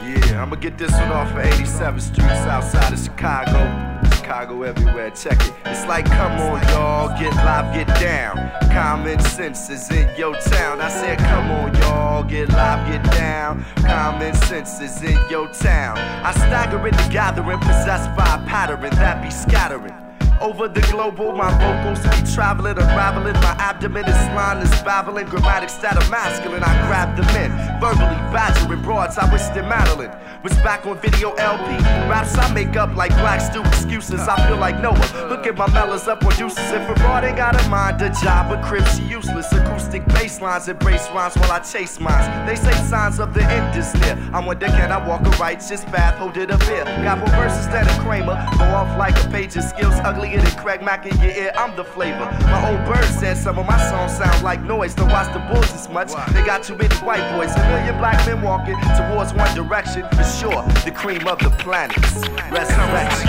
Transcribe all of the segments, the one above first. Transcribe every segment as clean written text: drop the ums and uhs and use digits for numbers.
Yeah, I'ma get this one off of 87th Street, outside of Chicago. Chicago everywhere, check it. It's like, come on, y'all, get live, get down. Common sense is in your town. I said, come on, y'all, get live, get down. Common sense is in your town. I stagger in the gathering, possessed by a pattern that be scattering. Over the global, my vocals be traveling, unraveling. My abdomen is line is babbling. Grammatics that are masculine, I grab them in. Verbally badgering broads, I wish them Madeline was back on video LP. Raps I make up like Black Stu excuses. I feel like Noah. Look at my mellas up on deuces. If a broad ain't got a mind, a job, a crib, she useless. Acoustic bass lines embrace rhymes while I chase mines. They say signs of the end is near. I wonder, can I walk a righteous path? Hold it up here. Got more verses than a Kramer. Go off like a page of skills. Uglier than Craig Mack in your ear. I'm the flavor. My old bird said some of my songs sound like noise. Don't watch the Bulls as much. They got too many white boys. A million black men walking towards one direction. For sure, the cream of the planet. Resurrection.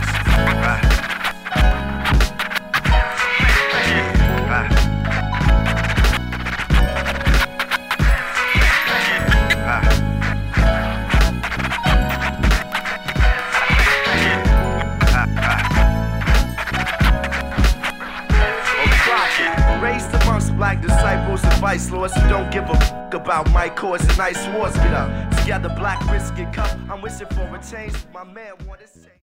Raised amongst black disciples and vice lords who don't give a f about my cause and nice wars. Get up together, black risk and cup. I'm wishing for a change. My man wanted change.